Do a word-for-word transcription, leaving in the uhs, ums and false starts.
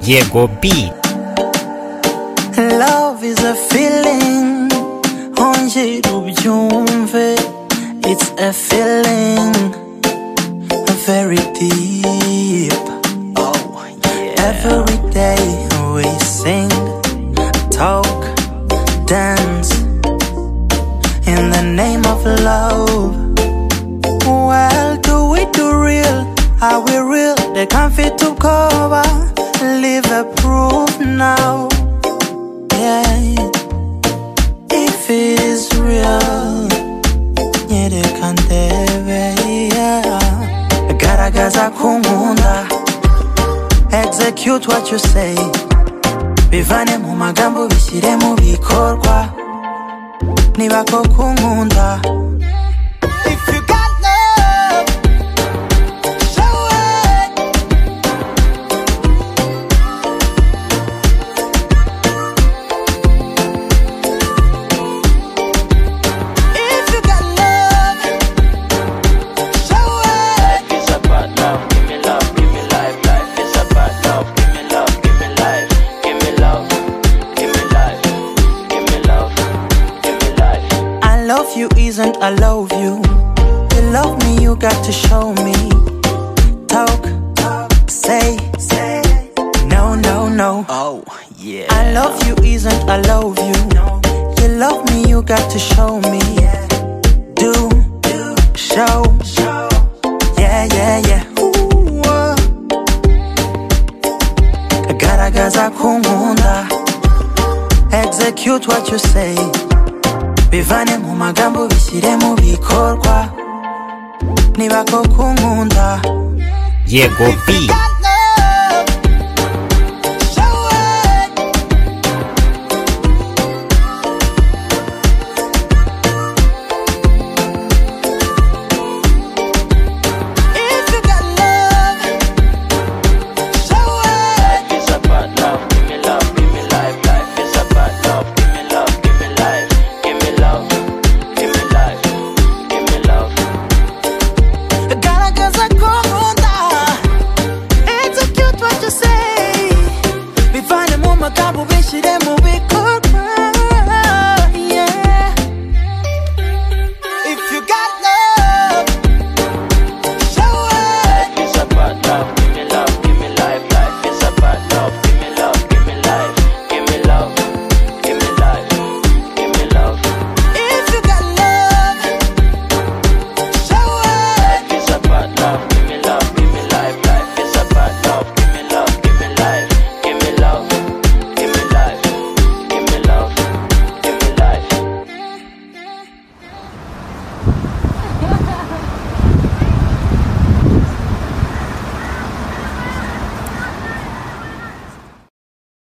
Yego Beat. Love is a feeling, ongera ubyumve. It's a feeling very deep. Oh yeah. Every day we sing, talk, dance in the name of love. Well, do we do real? Are we real? They can't fit to cover. Live a proof now. Yeah. If it is real, yeah, they can't yeah. Garagaza kunkunda, execute what you say. Bivane mu magambo bishyire mu bikorwa. Niba ko kunkunda. If you got love, show it. If you got love, show it. Life is about love, give me love, give me life. Life is about love, give me love, give me life. Give me love, give me life. Give me love, give me life. I love you isn't I love you. You love me, you got to show me. Talk, say, say. No, no, no. Oh, yeah. I love you isn't I love you. You love me, you got to show me. Do, show. Yeah, yeah, yeah. Ooh, uh. Garagaza kunkunda, execute what you say. Bivane mu magambo bishyire mu bikorwa. Niba ko kunkunda. Yego Beat. Life is about love, give me love, give me life. Life is about love, give me love, give me life. Give me love, give me life, give me love. Garagaza ko